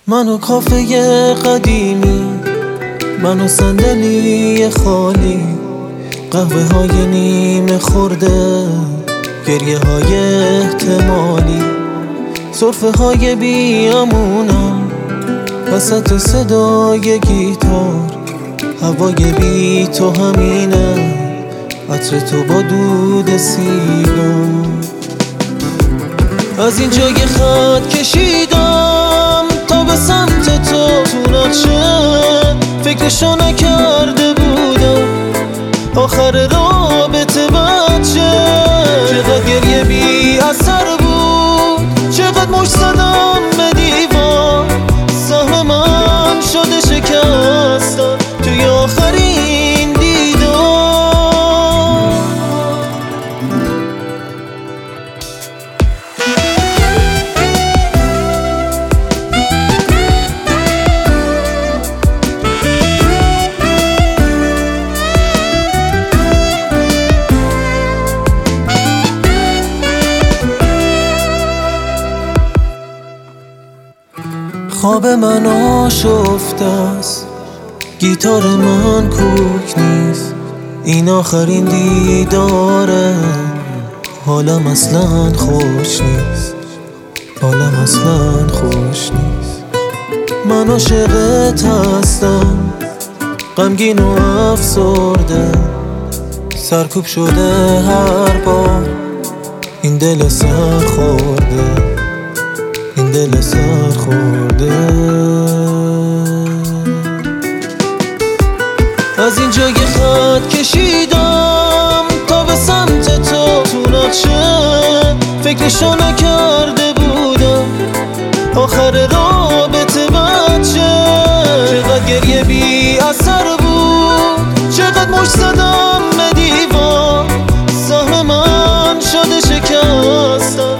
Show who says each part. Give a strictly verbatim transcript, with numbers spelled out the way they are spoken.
Speaker 1: منو کافه قدیمی، منو صندلی خالی، قهوه های نیمه خورده، گریه های احتمالی، سرفه های بیامونم وسط صدای گیتار، هوای بی تو همینه، عطر تو با دود سیگار. از این جای خط کشیدم تا به سمت تو، تو نقشه فکرشو نکرده بودم، آخر رابطه بچه چقدر گریه بی اثر بود، چقدر مشت زدم به دیوار، سهم من شده شکستم توی آخرین دیدار. خواب من آشفته است، گیتار من کوک نیست، این آخرین دیداره، حالم اصلا خوش نیست، حالم اصلا خوش نیست. من عاشقت هستم، غمگین و افسرده، سرکوب شده هر بار این دل سر خورده، این دل سر خورده. از این جای خط کشیدم تا به سمت تو، تو نقشه فکرشو نکرده بودم، آخر رابطه بچه چقدر گریه بی اثر بود، چقدر مشت زدم به دیوار، سهم من شده شکستم